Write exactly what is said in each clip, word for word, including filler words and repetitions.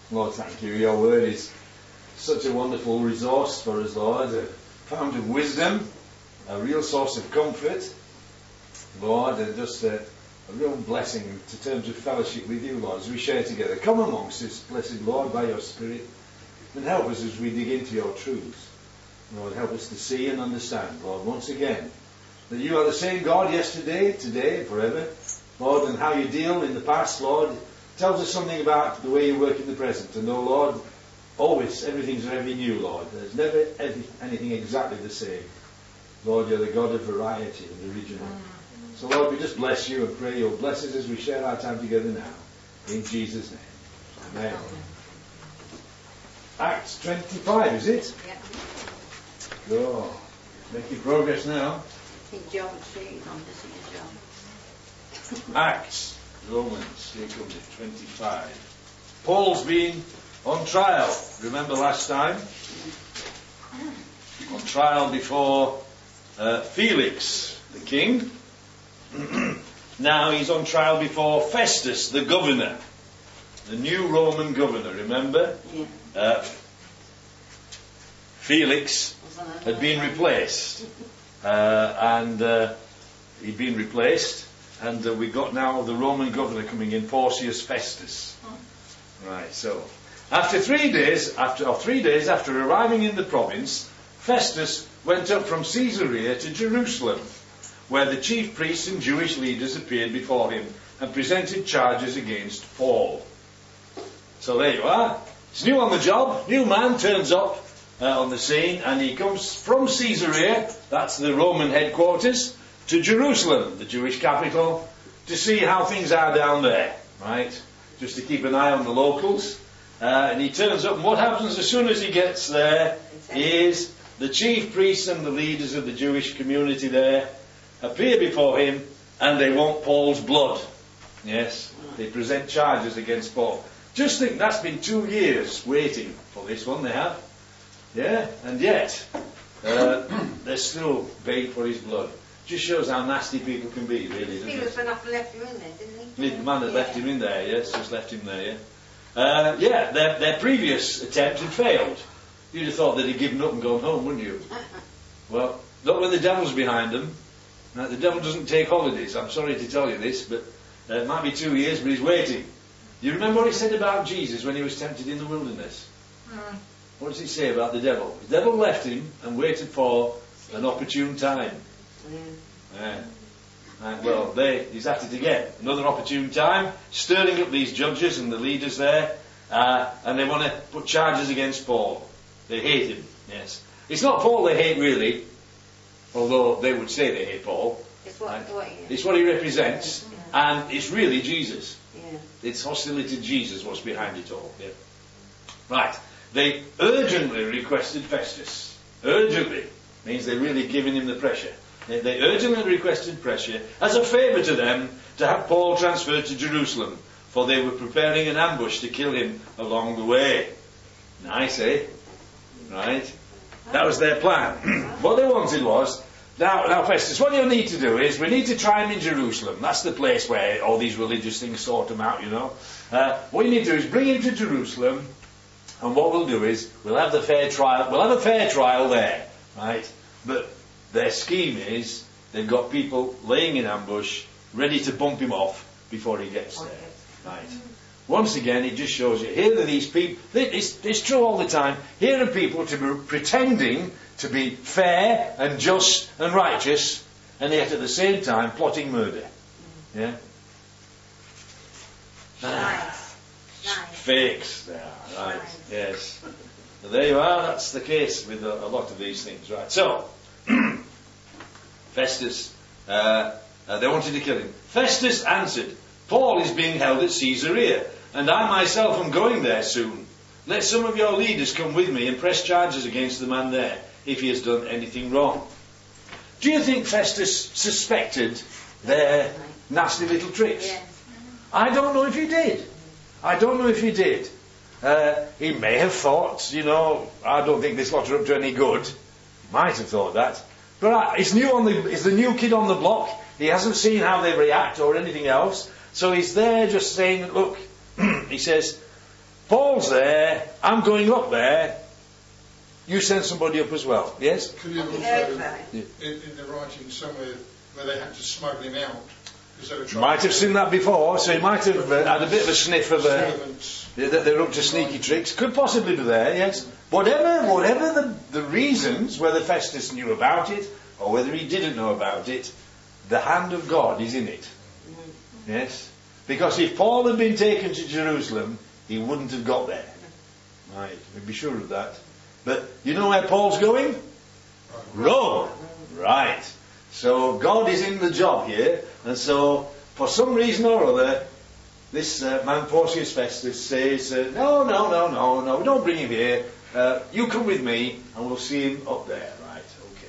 Lord, thank you. Your word is such a wonderful resource for us, Lord. A fount of wisdom, a real source of comfort, Lord, and just a, a real blessing in terms of fellowship with you, Lord, as we share together. Come amongst us, blessed Lord, by your Spirit, and help us as we dig into your truths. Lord, help us to see and understand, Lord, once again, that you are the same God yesterday, today, and forever. Lord, and how you deal in the past, Lord, tells us something about the way you work in the present. And, oh, Lord, always, everything's ever new, Lord. There's never anything exactly the same. Lord, you're the God of variety and original. So, Lord, we just bless you and pray you'll bless us as we share our time together now. In Jesus' name. Amen. Acts twenty-five, is it? Yeah. Go. Making progress now. In John three, on this is John. Acts, Romans, here comes it, twenty-five. Paul's been on trial. Remember last time? On trial before uh, Felix, the king. Now he's on trial before Festus, the governor. The new Roman governor, remember? Yeah. Uh, Felix had been replaced. Uh, and uh, he'd been replaced. And uh, we got now the Roman governor coming in, Porcius Festus. Right, so after three days, after or three days after arriving in the province, Festus went up from Caesarea to Jerusalem, where the chief priests and Jewish leaders appeared before him and presented charges against Paul. So there you are. He's new on the job, new man turns up uh, on the scene, and he comes from Caesarea, that's the Roman headquarters, to Jerusalem, the Jewish capital, to see how things are down there, right? Just to keep an eye on the locals. Uh, and he turns up, and what happens as soon as he gets there is the chief priests and the leaders of the Jewish community there appear before him, and they want Paul's blood. Yes, they present charges against Paul. Just think, that's been two years waiting for this one, they have. Yeah, and yet, uh, they're still begging for his blood. Just shows how nasty people can be, really, doesn't He it? was when I left him in there, didn't he? The man that Yeah. left him in there, yes, just left him there, yeah. Uh, yeah, their, their previous attempt had failed. You'd have thought they'd have given up and gone home, wouldn't you? Well, not when the devil's behind them. Now, the devil doesn't take holidays. I'm sorry to tell you this, but uh, it might be two years, but he's waiting. You remember what he said about Jesus when he was tempted in the wilderness? Mm. What does he say about the devil? The devil left him and waited for an opportune time. Yeah. Yeah. And well, they, he's at it again. Another opportune time, stirring up these judges and the leaders there, uh, and they want to put charges against Paul. They hate him, yes. It's not Paul they hate really, although they would say they hate Paul. It's what, Right? what yeah. It's what he represents, and it's really Jesus. Yeah. It's hostility to Jesus what's behind it all. Yeah. Right. They urgently requested Festus. Urgently means they're really giving him the pressure. They, they urgently requested pressure as a favour to them to have Paul transferred to Jerusalem, for they were preparing an ambush to kill him along the way. Nice, eh? Right? That was their plan. What they wanted was, now, now Festus, what you need to do is, we need to try him in Jerusalem. That's the place where all these religious things sort them out, you know. Uh, what you need to do is bring him to Jerusalem, and what we'll do is, we'll have the fair trial, we'll have a fair trial there, right? But their scheme is, they've got people laying in ambush, ready to bump him off before he gets there, right? Once again, it just shows you, here are these people, it's, it's true all the time, here are people to be pretending to be fair and just and righteous, and yet at the same time plotting murder. Yeah? Nice. Nice. Fakes, they are, right, Nice. yes. So there you are, that's the case with a, a lot of these things, right. So, Festus, uh, uh, they wanted to kill him. Festus answered, Paul is being held at Caesarea, and I myself am going there soon. Let some of your leaders come with me and press charges against the man there, if he has done anything wrong. Do you think Festus suspected their nasty little tricks? Yeah. I don't know if he did. I don't know if he did. Uh, he may have thought, you know, I don't think this lot are up to any good. Might have thought that. But uh, he's new on the, he's the new kid on the block. He hasn't seen how they react or anything else. So he's there just saying, look, he says, Paul's there, I'm going up there, you send somebody up as well, yes? Could you have also, Yeah. in, in the writing somewhere where they had to smuggle him out? Because they were trying Might have to- seen that before, so he might have uh, had a bit of a sniff of uh, servants. that they're up to sneaky tricks. Could possibly be there, yes. Whatever, whatever the, the reasons, whether Festus knew about it or whether he didn't know about it, the hand of God is in it. Yes? Because if Paul had been taken to Jerusalem, he wouldn't have got there. Right, we'd be sure of that. But you know where Paul's going? Rome. Right. So God is in the job here, and so for some reason or other, this uh, man Porcius Festus says, uh, no, no, no, no, no, don't bring him here. Uh, you come with me, and we'll see him up there. Right, okay.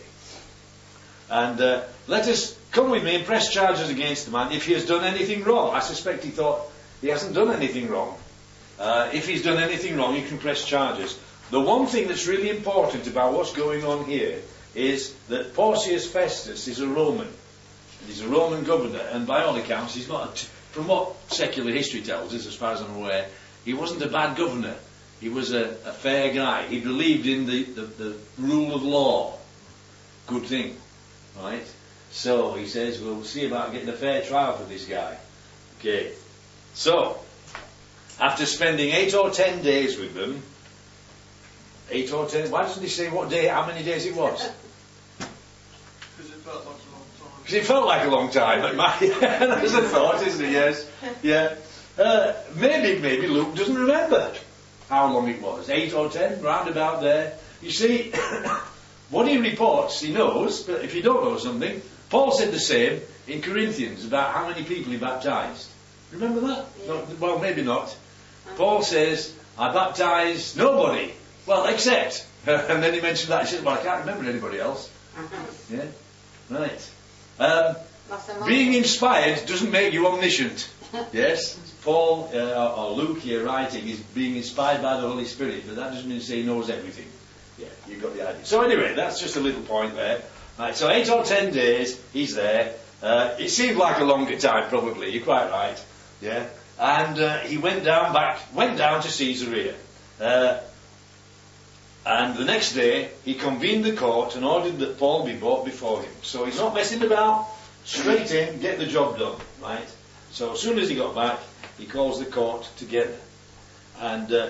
And uh, let us come with me and press charges against the man if he has done anything wrong. I suspect he thought he hasn't done anything wrong. Uh, if he's done anything wrong, you can press charges. The one thing that's really important about what's going on here is that Porcius Festus is a Roman. He's a Roman governor, and by all accounts, he's not, a t- from what secular history tells us, as far as I'm aware, he wasn't a bad governor. He was a, a fair guy. He believed in the, the, the rule of law. Good thing, right? So he says, we'll see about getting a fair trial for this guy. Okay. So, after spending eight or ten days with them, eight or ten, why doesn't he say what day, how many days it was? Because it felt like a long time. Because it felt like a long time, but my, that's a thought, isn't it? Yes. Yeah. Uh, maybe, maybe Luke doesn't remember how long it was. Eight or ten, round about there. You see, what he reports, he knows, but if you don't know something, Paul said the same in Corinthians about how many people he baptized. Remember that? Yeah. No, well, maybe not. Paul says, I baptized nobody. Well, except. And then he mentioned that. He said, well, I can't remember anybody else. Yeah? Right. Um, being inspired doesn't make you omniscient. Yes? Paul, uh, or Luke here writing, is being inspired by the Holy Spirit, but that doesn't mean to say he knows everything. Yeah, you got the idea. So anyway, that's just a little point there. Right, so eight or ten days, he's there. Uh, it seemed like a longer time, probably. You're quite right. Yeah? And uh, he went down back, went down to Caesarea. Uh, and the next day, he convened the court and ordered that Paul be brought before him. So he's not messing about. Straight in, get the job done, right? So as soon as he got back, he calls the court together. And uh,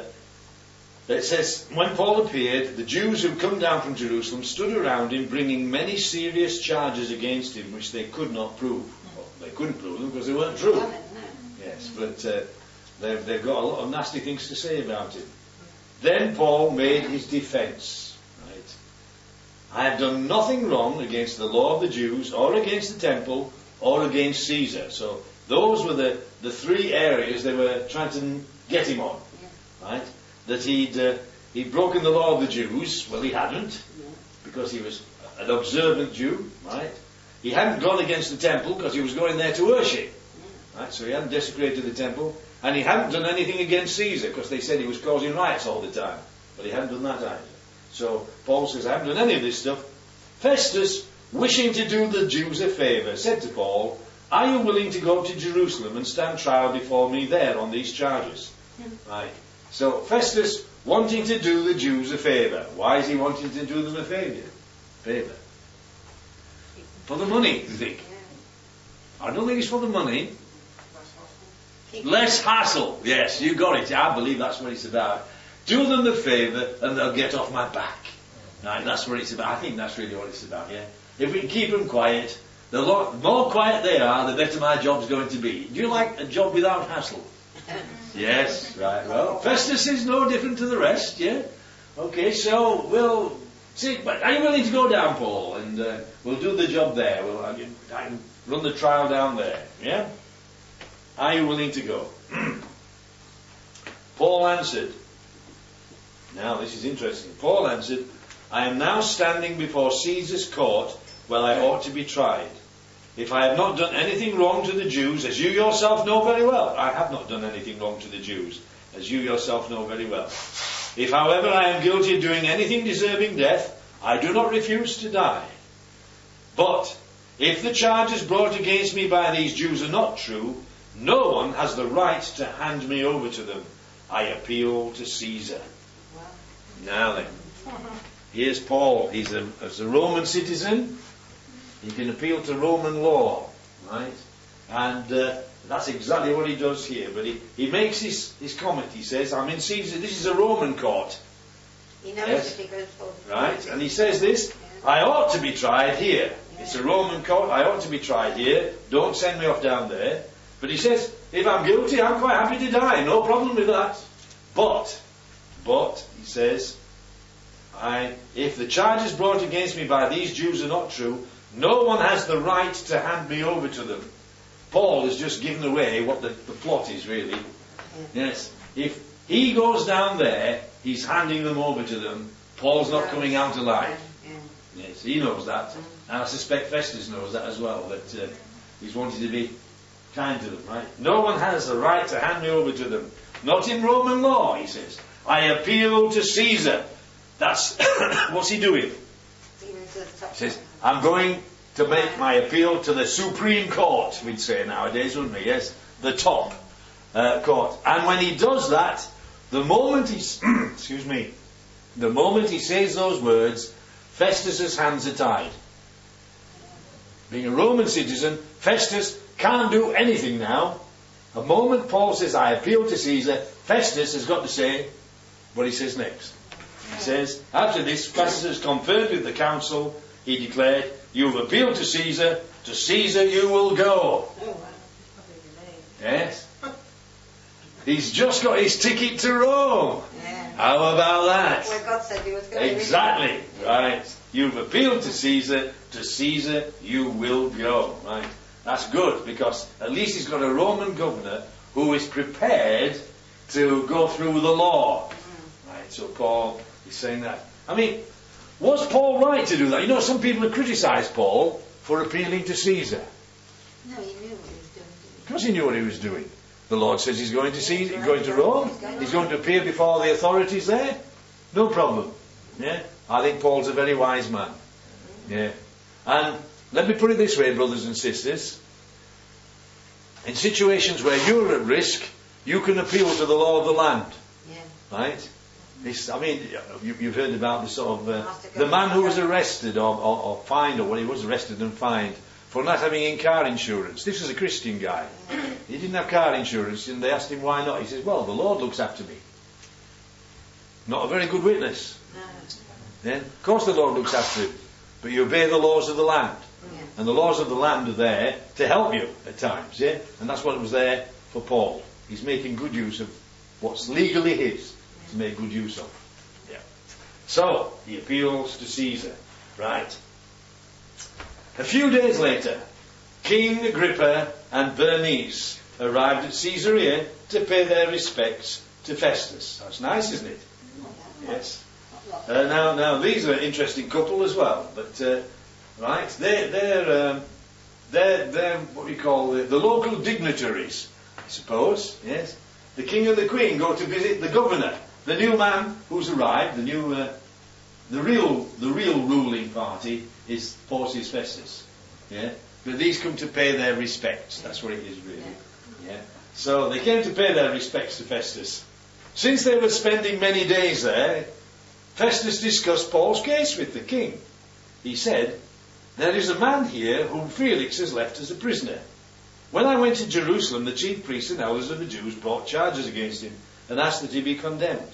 it says, when Paul appeared, the Jews who come down from Jerusalem stood around him, bringing many serious charges against him, which they could not prove. Well, they couldn't prove them because they weren't true. Yes, but uh, they've, they've got a lot of nasty things to say about him. Then Paul made his defense. Right? I have done nothing wrong against the law of the Jews, or against the temple, or against Caesar. So those were the, the three areas they were trying to get him on. Right? That he'd, uh, he'd broken the law of the Jews. Well, he hadn't, because he was an observant Jew. Right? He hadn't gone against the temple because he was going there to worship. Right? So he hadn't desecrated the temple. And he hadn't done anything against Caesar, because they said he was causing riots all the time. But he hadn't done that either. So Paul says, I haven't done any of this stuff. Festus, wishing to do the Jews a favour, said to Paul, are you willing to go to Jerusalem and stand trial before me there on these charges? Yeah. Right. So Festus, wanting to do the Jews a favour. Why is he wanting to do them a favour? Favour. For the money, you think? I don't think it's for the money. Less hassle. Yes, you got it. I believe that's what it's about. Do them the favour and they'll get off my back. Right, that's what it's about. I think that's really what it's about, yeah. If we can keep them quiet, the lo- more quiet they are, the better my job's going to be. Do you like a job without hassle? Yes, right. Well, Festus is no different to the rest, yeah. Okay, so we'll see. But are you willing to go down, Paul? And uh, we'll do the job there. We'll I can, I can run the trial down there, yeah. Are you willing to go? Paul answered. Now this is interesting. Paul answered, I am now standing before Caesar's court where I ought to be tried. If I have not done anything wrong to the Jews, as you yourself know very well, I have not done anything wrong to the Jews, as you yourself know very well. If, however, I am guilty of doing anything deserving death, I do not refuse to die. But if the charges brought against me by these Jews are not true, no one has the right to hand me over to them. I appeal to Caesar. Wow. Now then, here's Paul. He's a, as a Roman citizen, he can appeal to Roman law, right? And uh, that's exactly what he does here. But he, he makes his, his comment. He says, I'm in Caesar, this is a Roman court. He knows Yes. that he goes forth. Right? And he says this, I ought to be tried here. It's a Roman court, I ought to be tried here. Don't send me off down there. But he says, if I'm guilty, I'm quite happy to die. No problem with that. But, but, he says, I, if the charges brought against me by these Jews are not true, no one has the right to hand me over to them. Paul has just given away what the, the plot is really. Yes. If he goes down there, he's handing them over to them. Paul's not coming out alive. Yes, he knows that. And I suspect Festus knows that as well, that uh, he's wanted to be kind to them, right? No one has the right to hand me over to them. Not in Roman law, he says. I appeal to Caesar. That's, what's he doing? He says, I'm going to make my appeal to the Supreme Court, we'd say nowadays, wouldn't we? Yes, the top uh, court. And when he does that, the moment he's, excuse me, the moment he says those words, Festus's hands are tied. Being a Roman citizen, Festus can't do anything now. The moment Paul says, I appeal to Caesar, Festus has got to say what he says next. He says, after this, Festus has conferred with the council. He declared, you've appealed to Caesar, to Caesar you will go. Yes. He's just got his ticket to Rome. Yeah. How about that? Where God said he was going. Exactly. Right. You've appealed to Caesar, to Caesar you will go. Right. That's good, because at least he's got a Roman governor who is prepared to go through the law. Mm. Right. So Paul is saying that. I mean, was Paul right to do that? You know, some people have criticised Paul for appealing to Caesar. No, he knew what he was doing. Because he knew what he was doing. The Lord says he's going to Caesar, he's going to Rome. He's going to appear before the authorities there. No problem. Yeah. I think Paul's a very wise man. Yeah. And let me put it this way, brothers and sisters. In situations where you're at risk, you can appeal to the law of the land. Yeah. Right? This, I mean, you, you've heard about the sort of uh, the man who was arrested or, or, or fined, or when he was arrested and fined for not having in car insurance. This was a Christian guy. He didn't have car insurance, and they asked him why not. He says, well, the Lord looks after me. Not a very good witness. No. Yeah? Of course the Lord looks after you, but you obey the laws of the land. Yeah. And the laws of the land are there to help you at times. Yeah? And that's what was there for Paul. He's making good use of what's legally his to make good use of. Yeah. So, he appeals to Caesar. Right. A few days later, King Agrippa and Bernice arrived at Caesarea to pay their respects to Festus. That's nice, isn't it? Yes. Uh, now, now these are an interesting couple as well. But uh, right, they're they're um, they're they're what we call the, the local dignitaries, I suppose. Yes. The king and the queen go to visit the governor, the new man who's arrived. The new, uh, the real the real ruling party is Porcius Festus. Yeah. But these come to pay their respects. That's what it is really. Yeah. So they came to pay their respects to Festus. Since they were spending many days there, Festus discussed Paul's case with the king. He said, there is a man here whom Felix has left as a prisoner. When I went to Jerusalem, the chief priests and elders of the Jews brought charges against him and asked that he be condemned.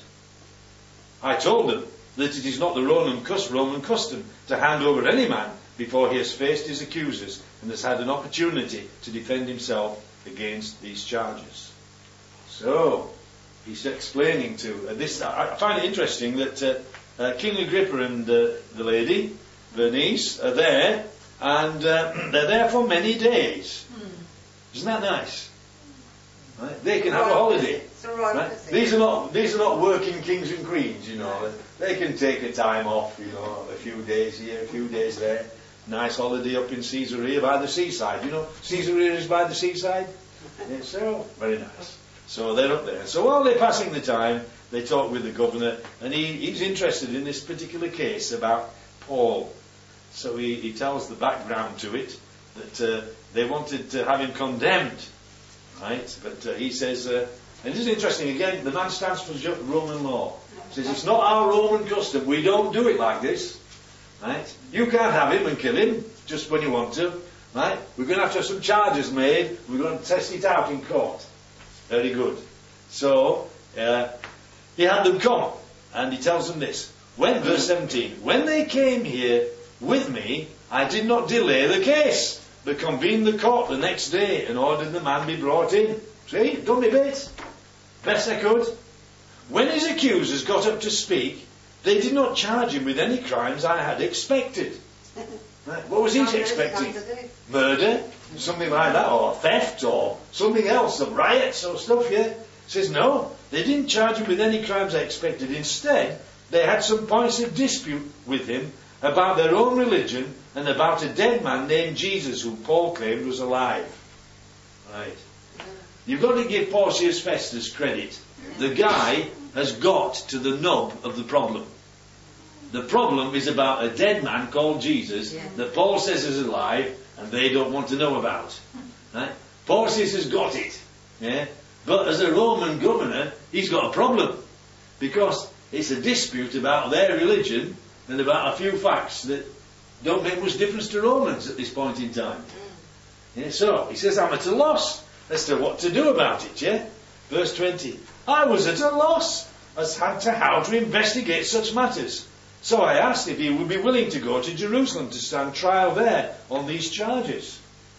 I told them that it is not the Roman custom to hand over any man before he has faced his accusers and has had an opportunity to defend himself against these charges. So, he's explaining to uh, this. I find it interesting that uh, uh, King Agrippa and uh, the lady Bernice are there, and uh, they're there for many days. Hmm. Isn't that nice? Right? They can have a holiday. Right? These are not these are not working kings and queens, you know. They can take a time off, you know, a few days here, a few days there. Nice holiday up in Caesarea by the seaside. You know, Caesarea is by the seaside. Yeah, so very nice. So they're up there. So while they're passing the time, they talk with the governor, and he, he's interested in this particular case about Paul. So he, he tells the background to it, that uh, they wanted to have him condemned, right? But uh, he says, uh, And this is interesting, again, the man stands for ju- Roman law. He says, it's not our Roman custom, we don't do it like this. Right? You can't have him and kill him, just when you want to. Right? We're going to have to have some charges made, we're going to test it out in court. Very good. So, uh, he had them come, and he tells them this. When, verse seventeen, when they came here with me, I did not delay the case, but convened the court the next day and ordered the man be brought in. See, done my bit. Best I could. When his accusers got up to speak, they did not charge him with any crimes I had expected. Right. What was he expecting? Murder, something like that, or theft, or something else, some riots or stuff, yeah? He says, no, they didn't charge him with any crimes I expected. Instead, they had some points of dispute with him about their own religion and about a dead man named Jesus who Paul claimed was alive. Right. You've got to give Porcius Festus credit. The guy has got to the nub of the problem. The problem is about a dead man called Jesus yeah. that Paul says is alive and they don't want to know about. Right? Porcius has got it. Yeah? But as a Roman governor, he's got a problem. Because it's a dispute about their religion and about a few facts that don't make much difference to Romans at this point in time. Yeah, so, he says, I'm at a loss as to what to do about it, yeah? Verse twenty. I was at a loss as to how to investigate such matters. So I asked if he would be willing to go to Jerusalem to stand trial there on these charges.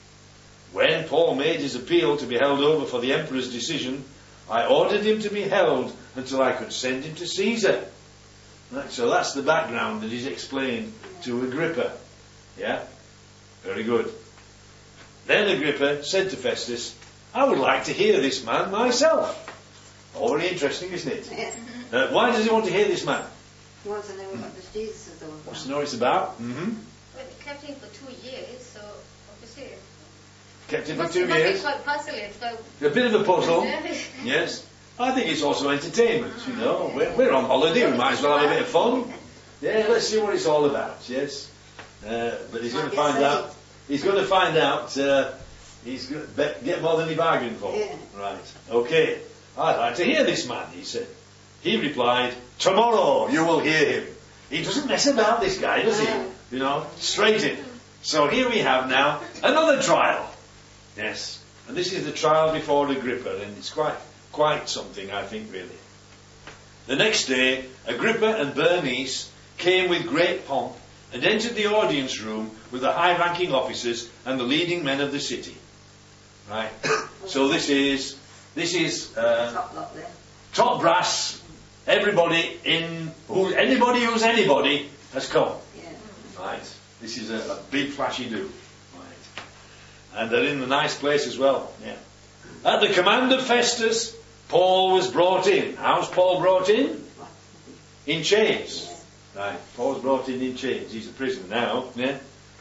When Paul made his appeal to be held over for the emperor's decision, I ordered him to be held until I could send him to Caesar. Right, so that's the background that he's explained to Agrippa. Yeah? Very good. Then Agrippa said to Festus, I would like to hear this man myself. Oh, very interesting, isn't it? Yes. Uh, why does he want to hear this man? He wants to know what this Jesus is all about. Wants to know what it's about? Mm-hmm. Well, they kept him for two years, so obviously... Kept him for must, two must years. Be quite puzzling, so... A bit of a puzzle. Yes. I think it's also entertainment, you know. We're, we're on holiday, we might as well have a bit of fun. Yeah, let's see what it's all about, yes. Uh, but he's going to find out... He's going to find out... Uh, he's going to get more than he bargained for. Yeah. Right. Okay. I'd like to hear this man, he said. He replied, tomorrow you will hear him. He doesn't mess about, this guy, does he? You know, straight in. So here we have now another trial. Yes. And this is the trial before Agrippa, and it's quite, quite something, I think, really. The next day, Agrippa and Bernice came with great pomp and entered the audience room with the high-ranking officers and the leading men of the city. Right. So this is... This is uh, top lot there. Top brass. Everybody in who anybody who's anybody has come. Yeah. Right. This is a, a big flashy do. Right. And they're in a nice place as well. Yeah. At the command of Festus, Paul was brought in. How's Paul brought in? In chains. Yeah. Right. Paul's brought in in chains. He's a prisoner now. Yeah.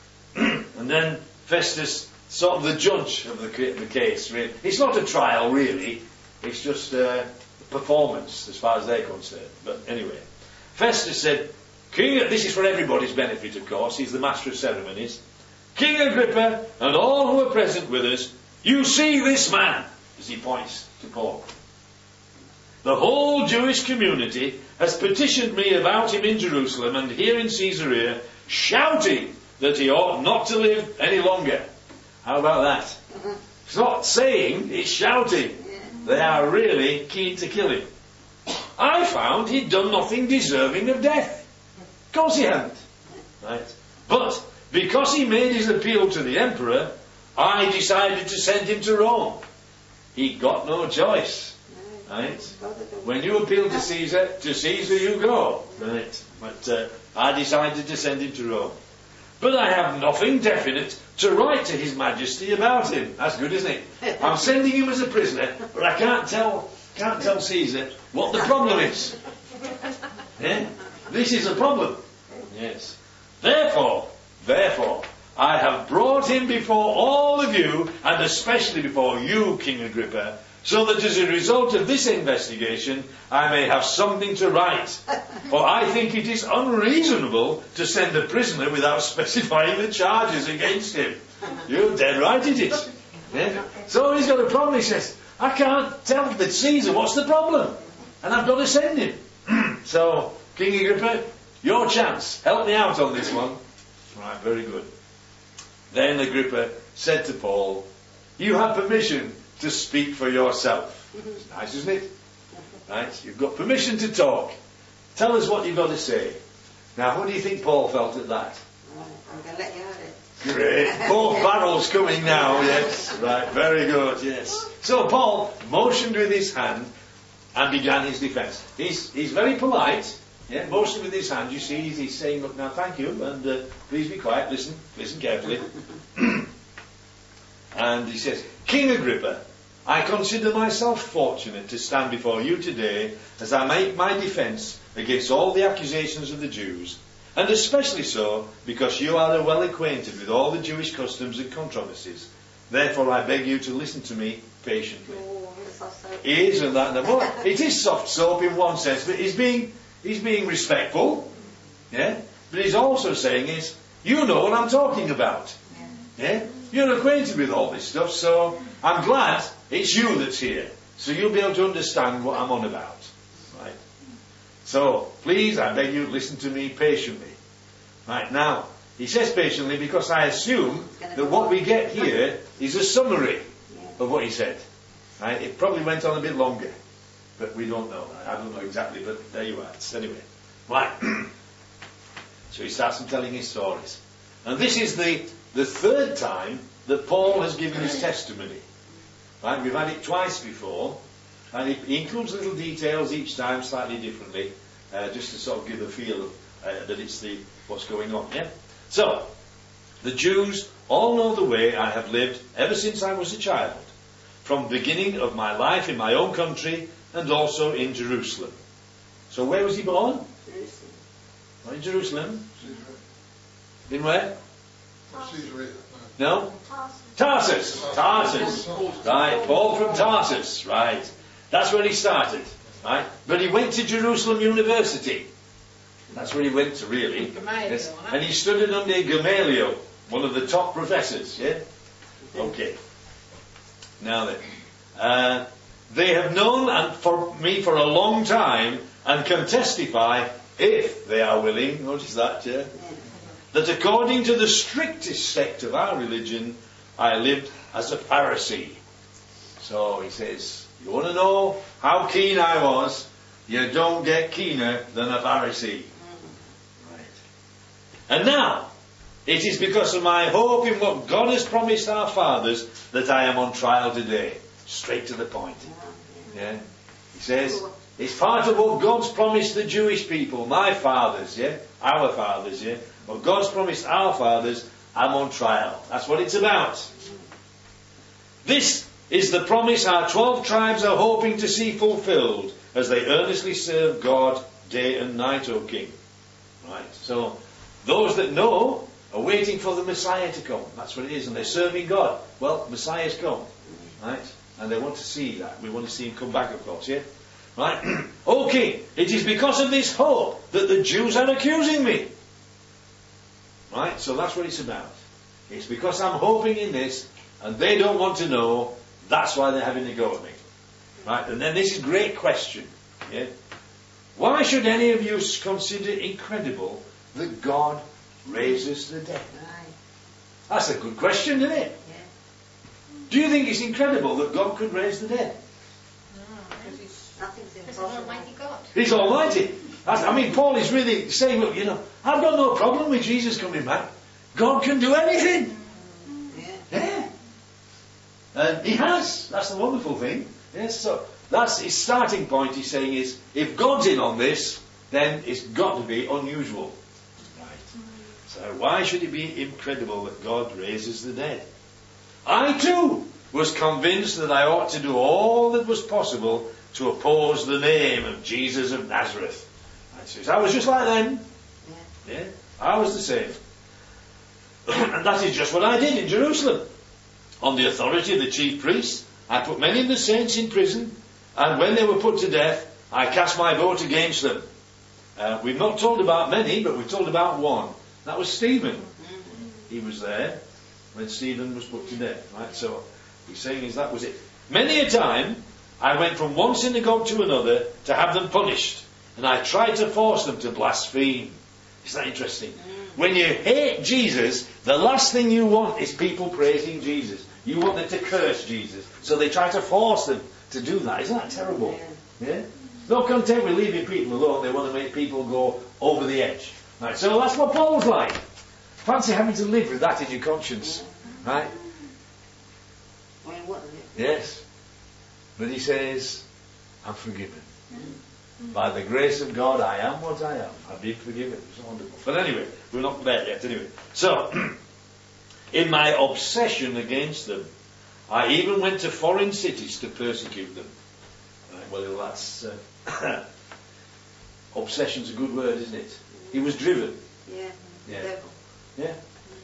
And then Festus, sort of the judge of the, the case, really. It's not a trial, really. It's just a performance, as far as they're concerned. But anyway, Festus said, King, this is for everybody's benefit, of course. He's the master of ceremonies. King Agrippa and all who are present with us, you see this man, as he points to Paul. The whole Jewish community has petitioned me about him in Jerusalem and here in Caesarea, shouting that he ought not to live any longer. How about that? Mm-hmm. It's not saying, it's shouting. Yeah. They are really keen to kill him. I found he'd done nothing deserving of death. Of course he hadn't. Right? But because he made his appeal to the emperor, I decided to send him to Rome. He got no choice. Right? When you appeal to Caesar, to Caesar you go. Right? But uh, I decided to send him to Rome. But I have nothing definite to write to His Majesty about him. That's good, isn't it? I'm sending him as a prisoner, but I can't tell can't tell Caesar what the problem is. Yeah? This is a problem. Yes. Therefore, therefore, I have brought him before all of you, and especially before you, King Agrippa, so that as a result of this investigation, I may have something to write. For I think it is unreasonable to send a prisoner without specifying the charges against him. You're dead right, it is. Yeah? So he's got a problem. He says, I can't tell the Caesar what's the problem. And I've got to send him. So, King Agrippa, your chance. Help me out on this one. Right, very good. Then Agrippa said to Paul, you have permission to speak for yourself. It's nice, isn't it? Right, you've got permission to talk. Tell us what you've got to say. Now, what do you think Paul felt at that? Right, I'm going to let you have it. Great. Both barrels coming now, yes. Right, very good, yes. So Paul motioned with his hand and began his defence. He's, he's very polite. Yeah, motioned with his hand. You see, he's saying, look, now thank you, and uh, please be quiet, listen, listen carefully. And he says, King Agrippa, I consider myself fortunate to stand before you today as I make my defence against all the accusations of the Jews, and especially so because you are well acquainted with all the Jewish customs and controversies. Therefore I beg you to listen to me patiently. Oh, it's so soap. Isn't that the well, it is soft soap in one sense, but he's being he's being respectful, yeah. But he's also saying is, you know what I'm talking about, yeah. You're acquainted with all this stuff, so I'm glad it's you that's here, so you'll be able to understand what I'm on about, right? So please, I beg you, listen to me patiently. Right now, he says patiently because I assume that what we get here is a summary of what he said. Right? It probably went on a bit longer, but we don't know. I don't know exactly, but there you are. Anyway, right. So he starts telling his stories, and this is the the third time that Paul has given his testimony. Right? We've had it twice before, and he, he includes little details each time, slightly differently, uh, just to sort of give a feel of uh, that it's the what's going on. Yeah. So the Jews all know the way I have lived ever since I was a child, from the beginning of my life in my own country and also in Jerusalem. So where was he born? Jerusalem. Not in Jerusalem. Caesarea. In where? Caesarea. No? Tarsus. Tarsus. Right. Paul from Tarsus. Right. That's where he started. Right. But he went to Jerusalem University. That's where he went to, really. Yes. And he studied under Gamaliel, one of the top professors. Yeah. Okay. Now then, uh, they have known and for me for a long time and can testify, if they are willing, notice that, yeah, that according to the strictest sect of our religion, I lived as a Pharisee. So he says, you want to know how keen I was? You don't get keener than a Pharisee. Right. And now, it is because of my hope in what God has promised our fathers that I am on trial today. Straight to the point. Yeah. He says, it's part of what God's promised the Jewish people, my fathers, yeah, our fathers, yeah. What God's promised our fathers, I'm on trial. That's what it's about. This is the promise our twelve tribes are hoping to see fulfilled as they earnestly serve God day and night, O King. Right. So, those that know are waiting for the Messiah to come. That's what it is. And they're serving God. Well, Messiah's come. Right? And they want to see that. We want to see him come back, of course, yeah? Right? O King, it is because of this hope that the Jews are accusing me. Right? So that's what it's about. It's because I'm hoping in this, and they don't want to know, that's why they're having a go at me. Right? And then this is a great question. Yeah? Why should any of you consider it incredible that God raises the dead? Right. That's a good question, isn't it? Yeah. Do you think it's incredible that God could raise the dead? Nothing's It's an impossible. almighty God. He's almighty. That's, I mean, Paul is really saying, look, you know, I've got no problem with Jesus coming back. God can do anything. Yeah. Yeah. And he has. That's the wonderful thing. Yes, so that's his starting point, he's saying, is if God's in on this, then it's got to be unusual. Right. So why should it be incredible that God raises the dead? I too was convinced that I ought to do all that was possible to oppose the name of Jesus of Nazareth. Right, so I was just like them. Yeah. Yeah, I was the same. And that is just what I did in Jerusalem. On the authority of the chief priests, I put many of the saints in prison, and when they were put to death, I cast my vote against them. Uh, we've not told about many, but we've told about one. That was Stephen. He was there when Stephen was put to death. Right? So he's saying is that was it. Many a time I went from one synagogue to another to have them punished, and I tried to force them to blaspheme. Isn't that interesting? When you hate Jesus, the last thing you want is people praising Jesus. You want them to curse Jesus. So they try to force them to do that. Isn't that terrible? Yeah? Not content with leaving people alone, they want to make people go over the edge. Right, so that's what Paul was like. Fancy having to live with that in your conscience. Right? Well, what is it? Yes. But he says, I'm forgiven. By the grace of God, I am what I am. I've been forgiven. It's wonderful. But anyway, we're not there yet anyway. So, in my obsession against them, I even went to foreign cities to persecute them. Right, well, that's... Uh, obsession's a good word, isn't it? He was driven. Yeah. Yeah. Devil. Yeah.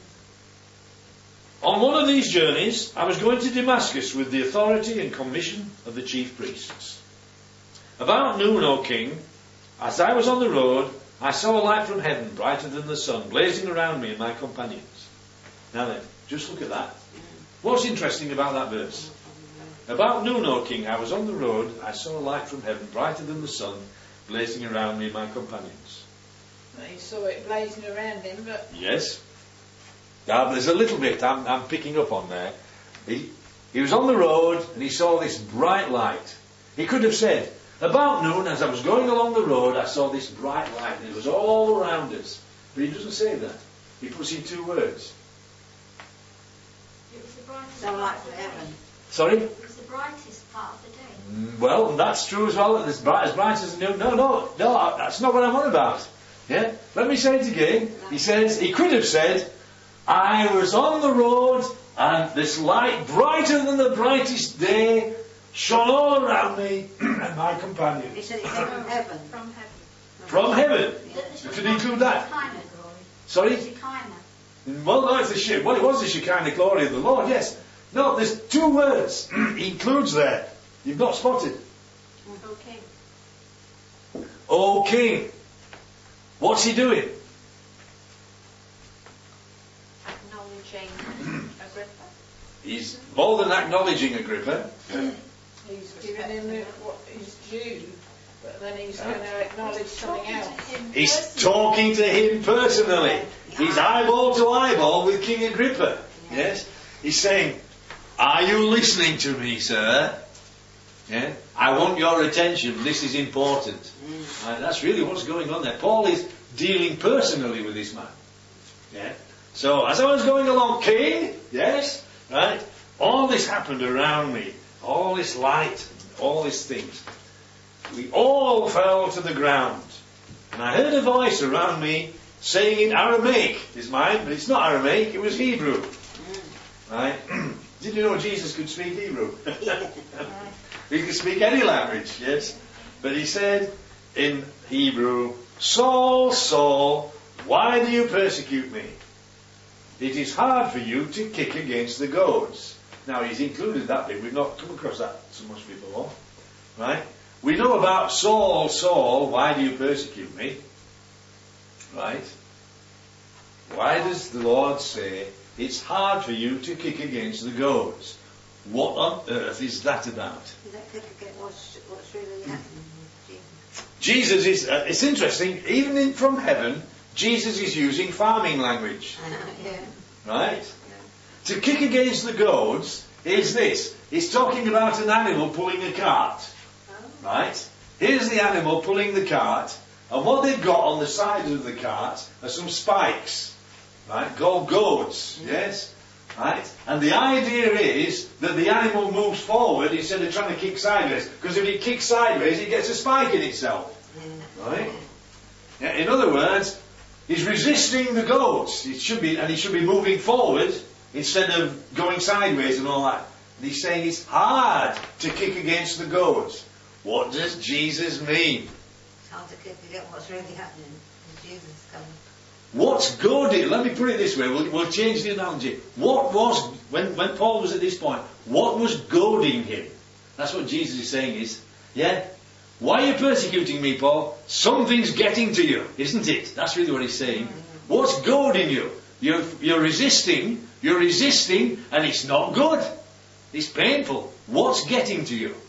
On one of these journeys, I was going to Damascus with the authority and commission of the chief priests. About noon, O king, as I was on the road, I saw a light from heaven, brighter than the sun, blazing around me and my companions. Now then, just look at that. What's interesting about that verse? About noon, O king, I was on the road, I saw a light from heaven, brighter than the sun, blazing around me and my companions. He saw it blazing around him, but... Yes. Now, there's a little bit I'm, I'm picking up on there. He, he was on the road and he saw this bright light. He could have said, about noon, as I was going along the road, I saw this bright light, and it was all around us. But he doesn't say that. He puts in two words. It was the brightest So part like of the heaven. day. Sorry? It was the brightest part of the day. Mm, well, that's true as well. As bright as, bright as noon. No, no, no, that's not what I'm on about. Yeah? Let me say it again. He says, he could have said, I was on the road, and this light, brighter than the brightest day, shone all around me and my He companions. said it came from heaven. From heaven. From heaven. The- the Should include that. Shekinah. Sorry? Shekinah. Well, no, it's the ship. Well, it was the Shekinah glory of the Lord, yes. No, there's two words. Includes there. You've not spotted. Okay. O King. What's he doing? Acknowledging Agrippa. He's more than acknowledging Agrippa. He's giving him what is due, but then he's going to acknowledge something else. He's talking to him personally. He's eyeball to eyeball with King Agrippa. Yes? He's saying, are you listening to me, sir? Yeah? I want your attention. This is important. Right, that's really what's going on there. Paul is dealing personally with this man. Yeah? So, as I was going along, King, yes, right, all this happened around me. All this light, all these things. We all fell to the ground. And I heard a voice around me saying in Aramaic, is mine, but it's not Aramaic, it was Hebrew. Right? Did you know Jesus could speak Hebrew? He could speak any language, yes. But he said in Hebrew, Saul, Saul, why do you persecute me? It is hard for you to kick against the goads. Now, he's included that bit. We've not come across that so much before. Right? We know about Saul, Saul, why do you persecute me? Right? Why does the Lord say, it's hard for you to kick against the goads? What on earth is that about? Is that good to get what's, what's really happening? Jesus is, uh, it's interesting, even in, from heaven, Jesus is using farming language. Yeah. Right? To kick against the goads is this. He's talking about an animal pulling a cart. Right? Here's the animal pulling the cart, and what they've got on the side of the cart are some spikes. Right? Called goads. Yes? Right? And the idea is that the animal moves forward instead of trying to kick sideways. Because if it kicks sideways, it gets a spike in itself. Right? Yeah, in other words, he's resisting the goads. It should be, and he should be moving forward instead of going sideways and all that. And he's saying it's hard to kick against the goads. What does Jesus mean? It's hard to kick against what's really happening. Jesus coming. What's goading? Let me put it this way. We'll, we'll change the analogy. What was, when, when Paul was at this point, what was goading him? That's what Jesus is saying is, yeah? Why are you persecuting me, Paul? Something's getting to you, isn't it? That's really what he's saying. What's goading you? You're, you're resisting, you're resisting, and it's not good. It's painful. what's getting to you?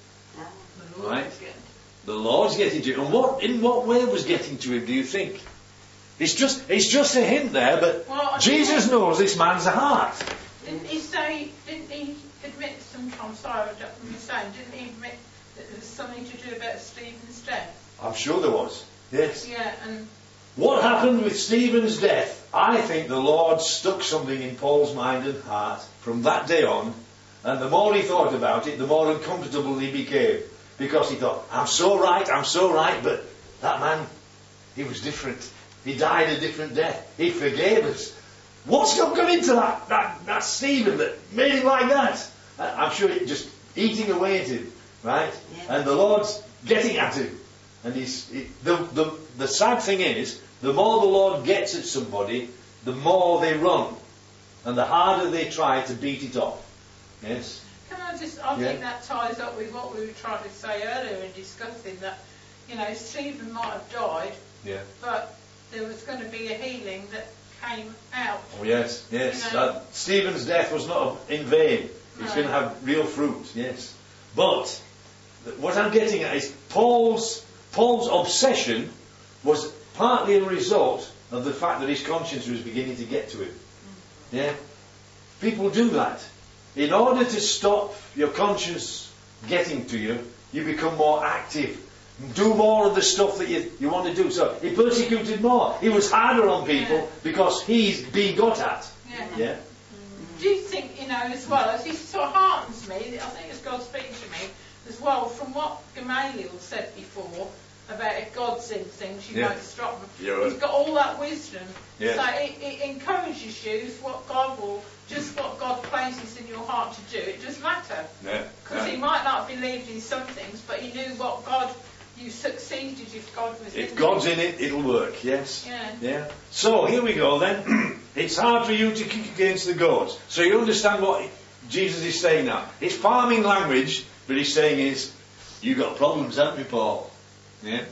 The Lord Right. is getting- The Lord's getting to you. And what, in what way was getting to him, do you think? It's just, it's just a hint there, but Well, I Jesus think- knows this man's heart. Didn't he say, didn't he admit sometime, sorry, I don't understand, didn't he admit that there's something to do about Stephen's death? I'm sure there was. Yes. Yeah, and What happened with Stephen's death? I think the Lord stuck something in Paul's mind and heart from that day on, and the more he thought about it, the more uncomfortable he became. Because he thought, I'm so right, I'm so right, but that man, he was different. He died a different death. He forgave us. What's got gone into that, that, that Stephen that made him like that? I- I'm sure it just eating away at him, right? Yeah. And the Lord's getting at him. And he's, he, the, the, the sad thing is, the more the Lord gets at somebody, the more they run. And the harder they try to beat it off. Yes? can I just, I Yeah. think that ties up with what we were trying to say earlier in discussing that, you know, Stephen might have died, Yeah. but there was going to be a healing that came out. Oh yes, yes. You know? Uh, Stephen's death was not in vain. It's No. going to have real fruit. Yes. But th- what I'm getting at is Paul's Paul's obsession was partly a result of the fact that his conscience was beginning to get to him. Yeah. People do that. In order to stop your conscience getting to you, you become more active. Do more of the stuff that you, you want to do. So he persecuted more. He was harder on people Yeah. because he's being got at. Yeah. Yeah. Do you think, you know, as well, as this sort of heartens me, I think it's God speaking to me, as well, from what Gamaliel said before, about if God's in things, you Yeah. won't stop them. Yeah, right. He's got all that wisdom. Yeah. So it, it encourages you, it's what God will, just what God places in your heart to do. It doesn't matter. Yeah. Because he might not have believed in some things, but he knew what God, you succeeded if God was in If it. God's in it, it'll work, yes? Yeah. Yeah. So, here we go then. It's hard for you to kick against the goads. So you understand what Jesus is saying now. It's farming language, but he's saying is, you got problems, haven't you, Paul? Yeah?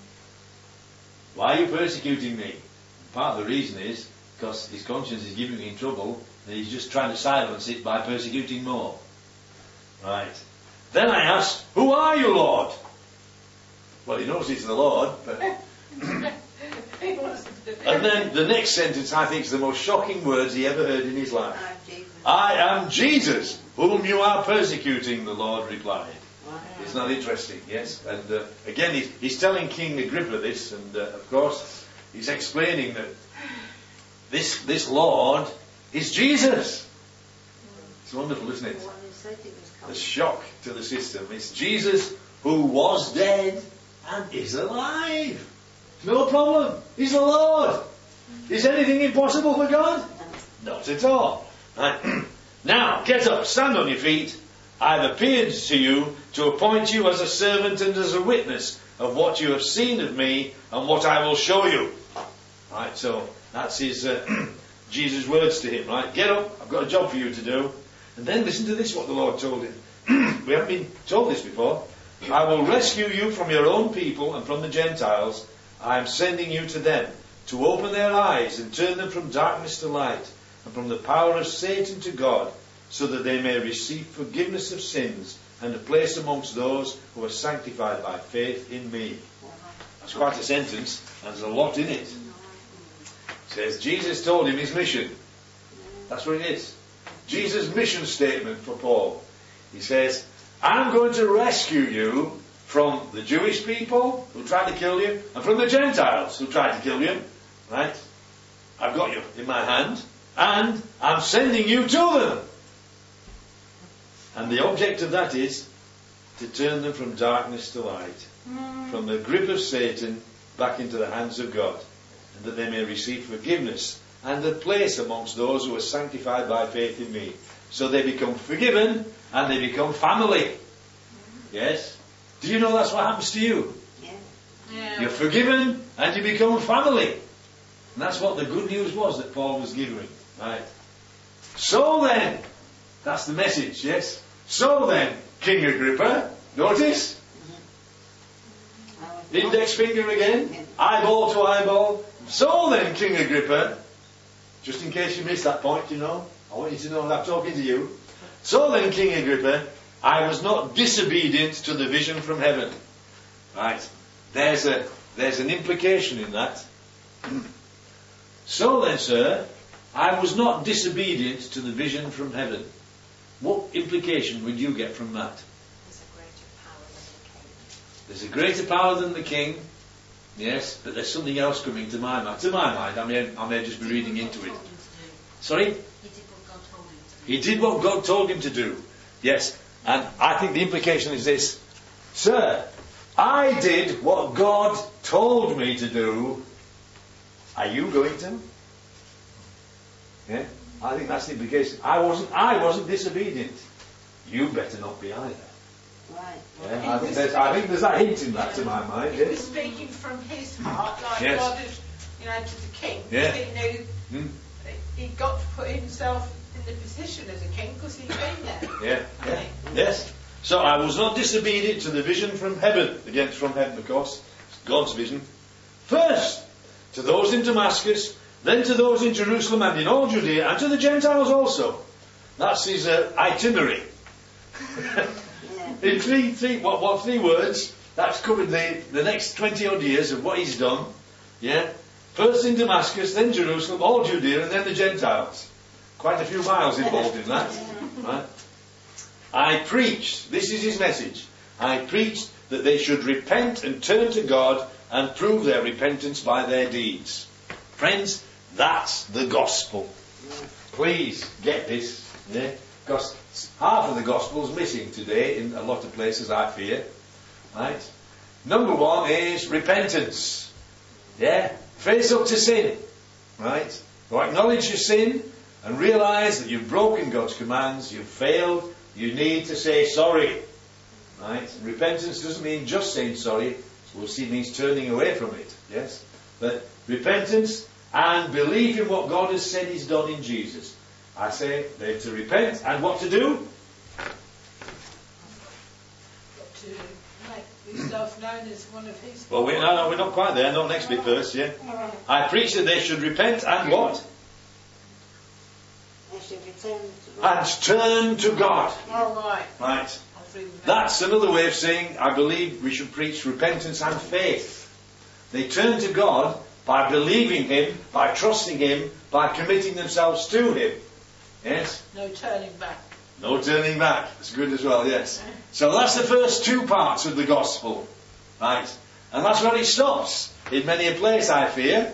Why are you persecuting me? Part of the reason is, because his conscience is giving him trouble, and he's just trying to silence it by persecuting more. Right. Then I asked, who are you, Lord? Well, he knows he's the Lord, but... He wants to do it. And then the next sentence, I think, is the most shocking words he ever heard in his life. I'm Jesus. I am Jesus, whom you are persecuting, the Lord replied. Wow. Isn't that interesting? Yes. And uh, again, he's, he's telling King Agrippa this, and uh, of course, he's explaining that this this Lord is Jesus. It's wonderful, isn't it? The one who said he was The coming. shock to the system. It's Jesus who was dead and is alive. No problem. He's the Lord. Is anything impossible for God? Not at all. Right. Now, get up, stand on your feet. I've appeared to you to appoint you as a servant and as a witness of what you have seen of me and what I will show you. Right, so that's his uh, Jesus' words to him. Right, get up. I've got a job for you to do. And then listen to this, what the Lord told him. We haven't been told this before. I will rescue you from your own people and from the Gentiles. I am sending you to them to open their eyes and turn them from darkness to light and from the power of Satan to God, so that they may receive forgiveness of sins and a place amongst those who are sanctified by faith in me. That's quite a sentence, and there's a lot in it. It says Jesus told him his mission. That's what it is. Jesus' mission statement for Paul. He says, I'm going to rescue you from the Jewish people who tried to kill you and from the Gentiles who tried to kill you. Right? I've got you in my hand and I'm sending you to them. And the object of that is to turn them from darkness to light, from the grip of Satan back into the hands of God, and that they may receive forgiveness and a place amongst those who are sanctified by faith in me. So they become forgiven and they become family. Yes? Do you know that's what happens to you? Yeah. Yeah. You're forgiven and you become family. And that's what the good news was that Paul was giving. Right. So then, that's the message, yes? So then, King Agrippa, notice, I was index finger again, eyeball to eyeball. So then, King Agrippa, just in case you missed that point, you know, I want you to know that I'm talking to you. So then, King Agrippa, I was not disobedient to the vision from heaven. Right. There's a there's an implication in that. So then, sir, I was not disobedient to the vision from heaven. What implication would you get from that? There's a greater power than the king. There's a greater power than the king. Yes, but there's something else coming to my mind. To my mind, I may, I may just be reading into it. Sorry? He did what God told him to do. He did what God told him to do. Yes. And I think the implication is this. Sir, I did what God told me to do. Are you going to? Yeah? I think that's the implication. I wasn't I wasn't disobedient. You better not be either. Right. Yeah? I think there's I think there's that hint in that to my mind. He was Yes? speaking from his heart, like Yes. God is, you know, to the king. Yeah. He knew Hmm? he got to put himself in the position as a king because he'd been there. Yeah, yeah, yes. So I was not disobedient to the vision from heaven, against from heaven, of course, God's vision. First, to those in Damascus, then to those in Jerusalem and in all Judea, and to the Gentiles also. That's his uh, itinerary. Yeah. In three, three, what, what three words? That's covered the, the next twenty odd years of what he's done. Yeah. First in Damascus, then Jerusalem, all Judea, and then the Gentiles. Quite a few miles involved in that. Right? I preached, this is his message, I preached that they should repent and turn to God and prove their repentance by their deeds. Friends, that's the gospel. Please get this. Yeah? Because half of the gospel is missing today in a lot of places, I fear. Right? Number one is repentance. Yeah? Face up to sin. Right? So acknowledge your sin and realise that you've broken God's commands, you've failed, you need to say sorry. Right? Repentance doesn't mean just saying sorry. We'll see it means turning away from it. Yes? But repentance and believe in what God has said He's done in Jesus. I say they're to repent and what to do? Got to make yourself known as one of his. Well, we, no, no, we're not quite there. Not next bit first, yeah? I preach that they should repent and what? They should return to God. And turn to God. All right. Right. I'll read that. That's another way of saying I believe we should preach repentance and faith. They turn to God by believing Him, by trusting Him, by committing themselves to Him. Yes? No turning back. No turning back. That's good as well, yes. So that's the first two parts of the gospel. Right? And that's where it stops. In many a place, I fear.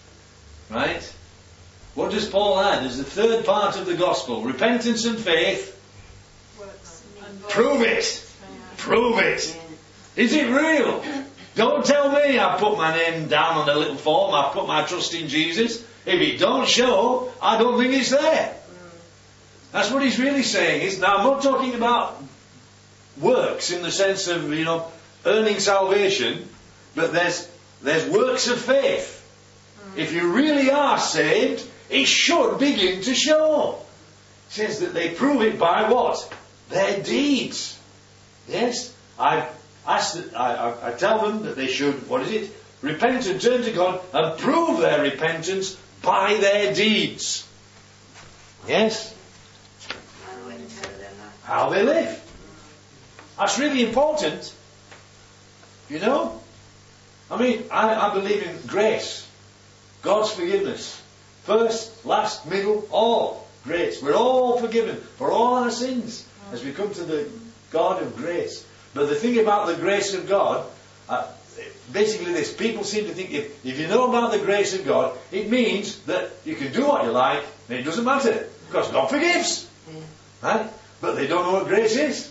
Right? What does Paul add as the third part of the gospel? Repentance and faith. Works and Prove it. Prove it. Is it real? Don't tell me I put my name down on a little form, I put my trust in Jesus. If it don't show, I don't think it's there. That's what he's really saying. Is now I'm not talking about works in the sense of, you know, earning salvation, but there's there's works of faith. If you really are saved, it should begin to show. It says that they prove it by what? Their deeds. Yes? I ask that, I, I, I tell them that they should, what is it? Repent and turn to God and prove their repentance by their deeds. Yes? How they live their life. How they live. That's really important. You know? I mean, I, I believe in grace. God's forgiveness. First, last, middle, all. Grace. We're all forgiven for all our sins as we come to the God of grace. But the thing about the grace of God, uh, basically this, people seem to think if, if you know about the grace of God, it means that you can do what you like and it doesn't matter because God forgives. Right? But they don't know what grace is.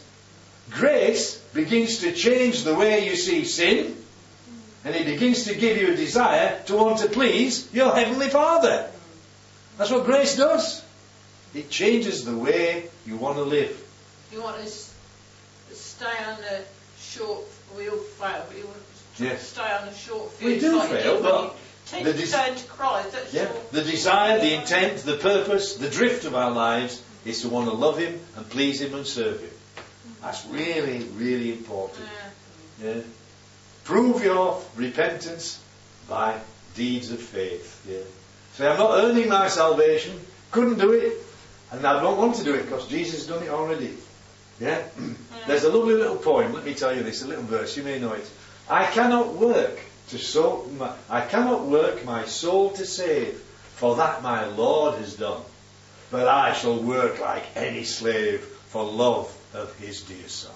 Grace begins to change the way you see sin, and it begins to give you a desire to want to please your Heavenly Father. That's what grace does. It changes the way you want to live. You want to s- stay on the short, we all fail, but you want to Yes. stay on the short We fuse do like you fail, did but when you take the the des- turn to Christ. That's Yeah. your, The desire, the intent, the purpose, the drift of our lives is to want to love Him and please Him and serve Him. That's really, really important. uh, Yeah. Prove your repentance by deeds of faith. Yeah. Say, I'm not earning my salvation, couldn't do it, and I don't want to do it because Jesus has done it already. Yeah? There's a lovely little poem, let me tell you this, a little verse, you may know it. I cannot work to so my, I cannot work my soul to save, for that my Lord has done. But I shall work like any slave for love of his dear Son.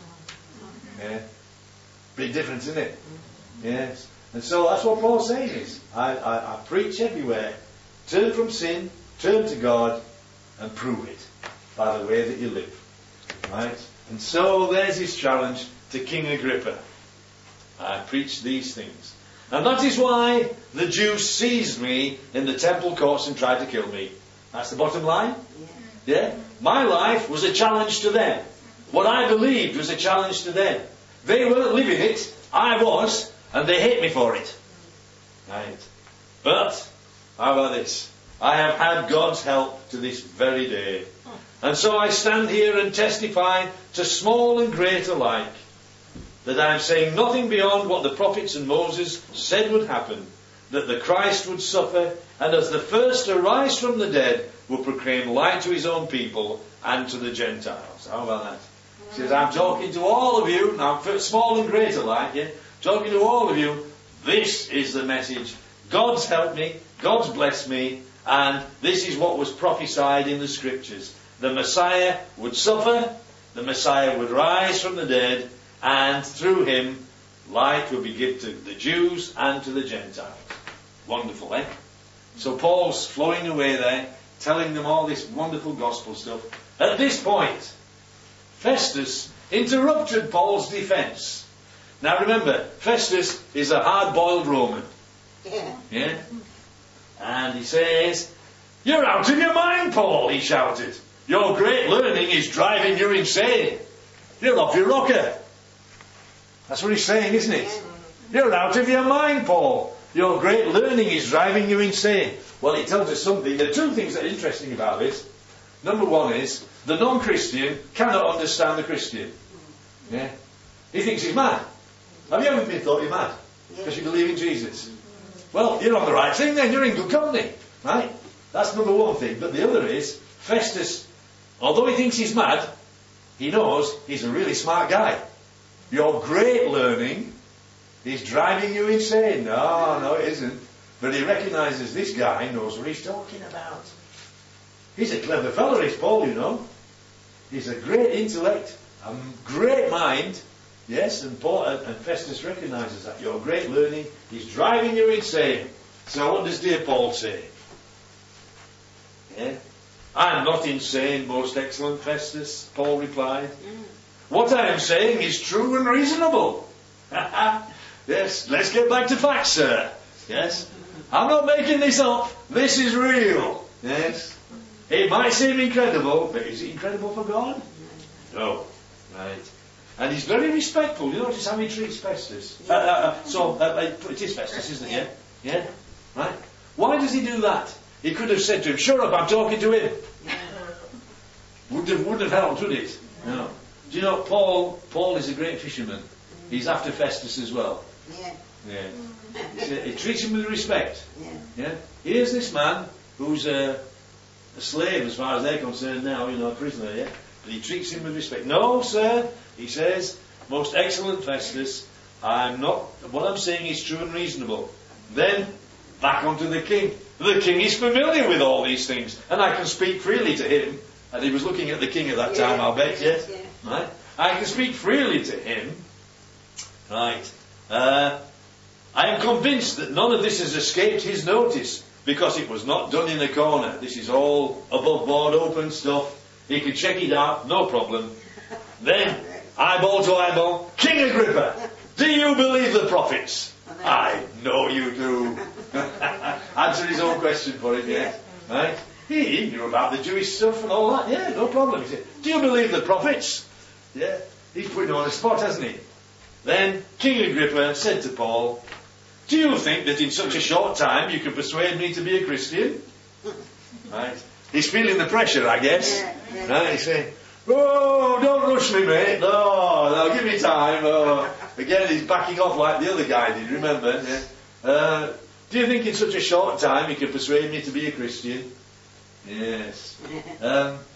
Yeah? Big difference, isn't it? Yes. And so that's what Paul's saying is, I, I, I preach everywhere, turn from sin, turn to God, and prove it by the way that you live. Right? And so there's his challenge to King Agrippa. I preach these things. And that is why the Jews seized me in the temple courts and tried to kill me. That's the bottom line. Yeah. Yeah? My life was a challenge to them. What I believed was a challenge to them. They weren't living it. I was. And they hate me for it. Right? But, how about this? I have had God's help to this very day. And so I stand here and testify to small and great alike that I am saying nothing beyond what the prophets and Moses said would happen, that the Christ would suffer, and as the first to rise from the dead, will proclaim light to his own people and to the Gentiles. How about that? He says, I'm talking to all of you, now small and great alike, yeah? Talking to all of you, this is the message. God's helped me, God's blessed me, and this is what was prophesied in the Scriptures. The Messiah would suffer, the Messiah would rise from the dead, and through him, light would be given to the Jews and to the Gentiles. Wonderful, eh? So Paul's flowing away there, telling them all this wonderful gospel stuff. At this point, Festus interrupted Paul's defence. Now remember, Festus is a hard-boiled Roman. Yeah. Yeah? And he says, "You're out of your mind, Paul," he shouted. "Your great learning is driving you insane. You're off your rocker." That's what he's saying, isn't it? You're out of your mind, Paul. Your great learning is driving you insane. Well, it tells us something. There are two things that are interesting about this. Number one is, the non-Christian cannot understand the Christian. Yeah? He thinks he's mad. Have you ever been thought you're mad? Because you believe in Jesus? Well, you're on the right thing then. You're in good company. Right? That's number one thing. But the other is, Festus, although he thinks he's mad, he knows he's a really smart guy. Your great learning is driving you insane. No, no, it isn't. But he recognises this guy knows what he's talking about. He's a clever fellow, is Paul, you know. He's a great intellect, a great mind. Yes, and Paul and, and Festus recognises that. Your great learning is driving you insane. So what does dear Paul say? Yeah? "I'm not insane, most excellent Festus," Paul replied. Mm. "What I am saying is true and reasonable." Yes, let's get back to facts, sir. Yes? I'm not making this up. This is real. Yes? It might seem incredible, but is it incredible for God? No. Right. And he's very respectful. You notice how he treats Festus. Uh, uh, uh, so, uh, it is Festus, isn't it? Yeah? Yeah? Right? Why does he do that? He could have said to him, "Shut up, I'm talking to him." Wouldn't have, wouldn't have helped, would it? No. Do you know, Paul Paul is a great fisherman. He's after Festus as well. Yeah. Yeah. He, he treats him with respect. Yeah. Yeah. Here's this man who's a, a slave as far as they're concerned now, you know, a prisoner, yeah? But he treats him with respect. "No, sir," he says, "most excellent Festus, I'm not, what I'm saying is true and reasonable." Then, back onto the king. The king is familiar with all these things, and I can speak freely to him. And he was looking at the king at that time, Yeah. I'll bet, yes? Yeah. Right? I can speak freely to him. Right. Uh, I am convinced that none of this has escaped his notice, because it was not done in a corner. This is all above board, open stuff. He could check it out, no problem. Then, eyeball to eyeball, "King Agrippa, do you believe the prophets?" "I know you do." Answered his own question for him, yeah? Right? He knew about the Jewish stuff and all that. Yeah, no problem. He said, "Do you believe the prophets?" Yeah? He's putting him on the spot, hasn't he? Then King Agrippa said to Paul, "Do you think that in such a short time you can persuade me to be a Christian?" Right? He's feeling the pressure, I guess. Yeah, yeah. Right? He's saying, "Oh, don't rush me, mate. No, no, give me time." Oh. Again, he's backing off like the other guy did, remember? Yeah? Uh, "do you think in such a short time you can persuade me to be a Christian?" Yes. Um,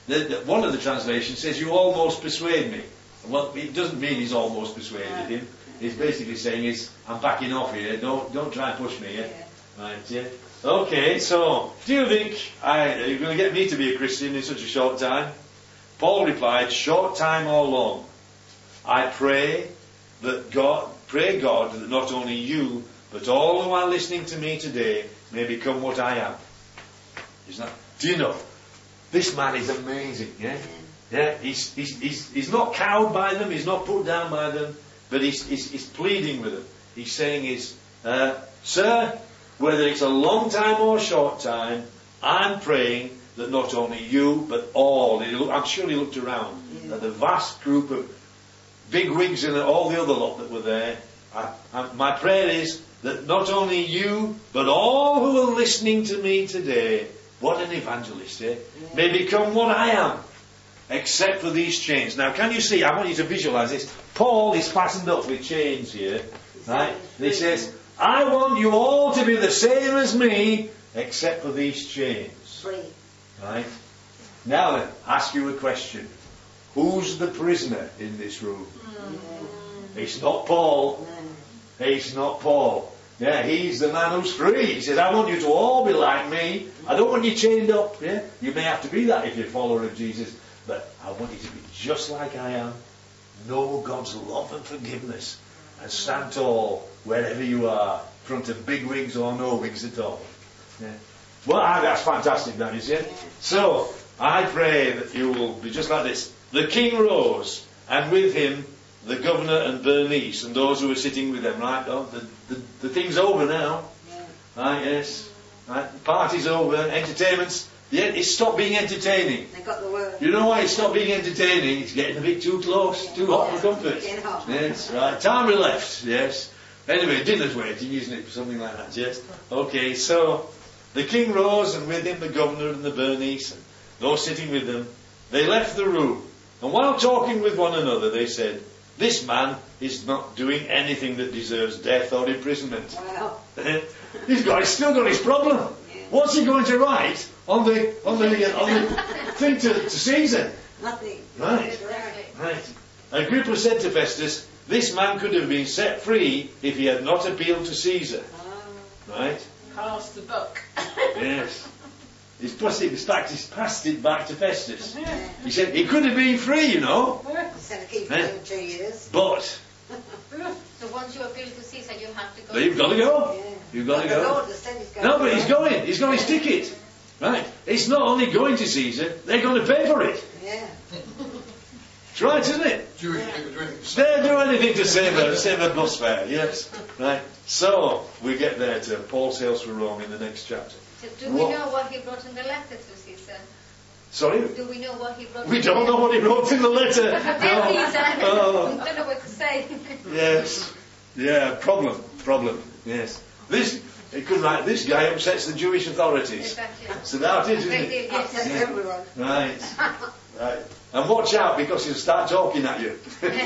The, the, one of the translations says, you almost persuade me. Well, it doesn't mean he's almost persuaded him. He's basically saying, is, I'm backing off here. Don't don't try and push me. Yeah? Right, yeah. Okay, so, do you think I, are you going to get me to be a Christian in such a short time? Paul replied, short time or long, I pray that God, pray God that not only you, but all who are listening to me today may become what I am. Isn't that, do you know, this man is amazing, yeah? Yeah, he's, he's, he's, he's not cowed by them, he's not put down by them, but he's, he's, he's pleading with them. He's saying is, uh, sir, whether it's a long time or a short time, I'm praying that not only you, but all, he look, I'm sure he looked around yeah. at the vast group of big wigs and all the other lot that were there. I, I, my prayer is that not only you, but all who are listening to me today, what an evangelist, eh? Yeah. May become what I am, except for these chains. Now, can you see, I want you to visualise this. Paul is fastened up with chains here, right? And he says, I want you all to be the same as me, except for these chains. Free. Right? Now then, ask you a question. Who's the prisoner in this room? Mm. It's not Paul. No. It's not Paul. Yeah, he's the man who's free. He says, I want you to all be like me. I don't want you chained up. Yeah? You may have to be that if you're a follower of Jesus. But I want you to be just like I am. Know God's love and forgiveness. And stand tall wherever you are. In front of big wigs or no wigs at all. Yeah. Well, that's fantastic, that is, yeah? So, I pray that you will be just like this. The king rose, and with him the governor and Bernice, and those who were sitting with them, right? Oh, the, the, the thing's over now. Yeah. Right, yes. Right, the party's over, entertainment's, yeah, it's stopped being entertaining. They got the word. You know why it's stopped being entertaining? It's getting a bit too close, yeah. too hot yeah. for comfort. Yes, right. Time we left, yes. Anyway, dinner's waiting, isn't it, for something like that, yes? Okay, so the king rose, and with him the governor and the Bernice, and those sitting with them, they left the room. And while talking with one another, they said, this man is not doing anything that deserves death or imprisonment. Wow. he's got, he's still got his problem. Yeah. What's he going to write on the on the on the thing to, to Caesar? Nothing. Right. Right. Agrippa said to Festus, this man could have been set free if he had not appealed to Caesar. Oh. Right. Pass the buck. Yes. He's passed, it, he's passed it back to Festus. Yeah. He said he could have been free, you know. Instead of keeping him two years. But. So once you appeal to Caesar, you have to go. You've got to go. Yeah. You've got but to go. No, but he's going. He's got his ticket. Right. It's not only going to Caesar, they're going to pay for it. Yeah. It's right, isn't it? Jewish people do anything to save They do anything to save a, save a bus fare, yes. Right. So, we get there to Paul sails for Rome in the next chapter. So do what? we know what he wrote in the letter to Caesar? Sorry? Do we know what he wrote? We don't know what he wrote in the letter. no. Oh. I don't know what to say. Yes. Yeah, problem. Problem. Yes. This, it could write, this guy upsets the Jewish authorities. Exactly. It's about it, isn't it? Upsets yeah. everyone. Right. Right. And watch out because he'll start talking at you.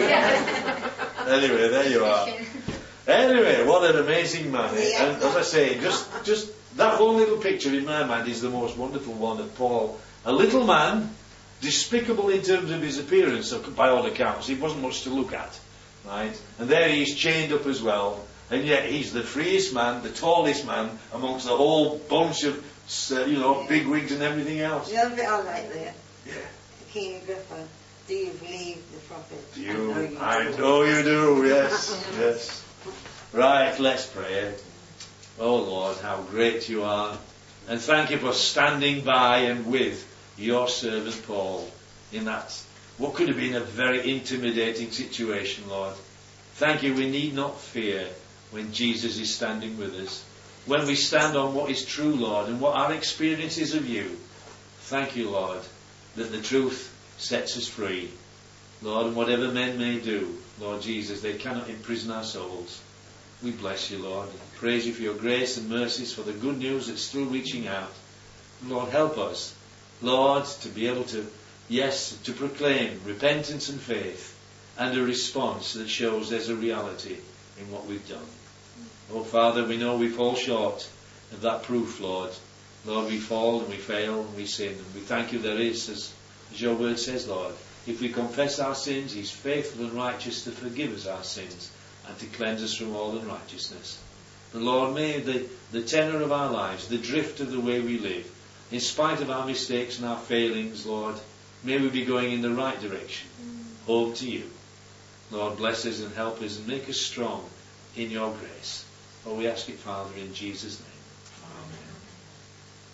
Anyway, there you are. Anyway, what an amazing man. Eh? And as I say, just just that one little picture in my mind is the most wonderful one of Paul. A little man, despicable in terms of his appearance, by all accounts. He wasn't much to look at. Right? And there he is chained up as well. And yet he's the freest man, the tallest man, amongst the whole bunch of, uh, you know, yeah. big wigs and everything else. The other bit I like there. Yeah. King Agrippa, do you believe the prophet? Do you? I know you, I do. Know you do, yes. Yes. Right, let's pray. Oh Lord, how great you are. And thank you for standing by and with your servant Paul in that, what could have been a very intimidating situation, Lord. Thank you, we need not fear when Jesus is standing with us. When we stand on what is true, Lord, and what our experience is of you. Thank you, Lord, that the truth sets us free. Lord, and whatever men may do, Lord Jesus, they cannot imprison our souls. We bless you, Lord, and praise you for your grace and mercies, for the good news that's still reaching out. Lord, help us, Lord, to be able to, yes, to proclaim repentance and faith, and a response that shows there's a reality in what we've done. Oh, Father, we know we fall short of that proof, Lord. Lord, we fall and we fail and we sin, and we thank you there is, as As your word says, Lord, if we confess our sins, he's faithful and righteous to forgive us our sins and to cleanse us from all unrighteousness. But Lord, may the, the tenor of our lives, the drift of the way we live, in spite of our mistakes and our failings, Lord, may we be going in the right direction, home to you. Lord, bless us and help us and make us strong in your grace. For we ask it, Father, in Jesus' name. Amen.